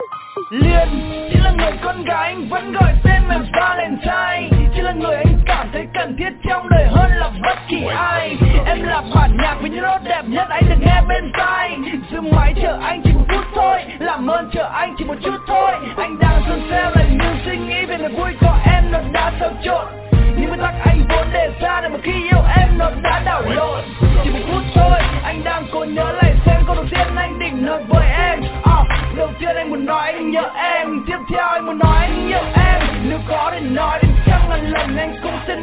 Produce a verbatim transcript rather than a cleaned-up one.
Liên chỉ là người con gái anh vẫn gọi tên là Valentine, chỉ là người anh cảm thấy cần thiết trong đời hơn là bất kỳ ai. Em là bản nhạc với những nốt đẹp nhất anh được nghe bên tai. Dừng máy chờ anh chỉ một phút thôi, làm ơn chờ anh chỉ một chút thôi. Anh đang dần xem lại những suy nghĩ về niềm vui có em nó đã xáo trộn. Những nguyên tắc anh vốn đề ra để mà khi yêu em nó đã đảo lộn. Chỉ một phút thôi, anh đang cố nhớ lại xem câu đầu tiên anh định nói với em. uh, Đầu tiên anh muốn nói anh nhớ em, tiếp theo anh muốn nói anh yêu em. Nếu có để nói đến trăm ngàn lần anh cũng sẽ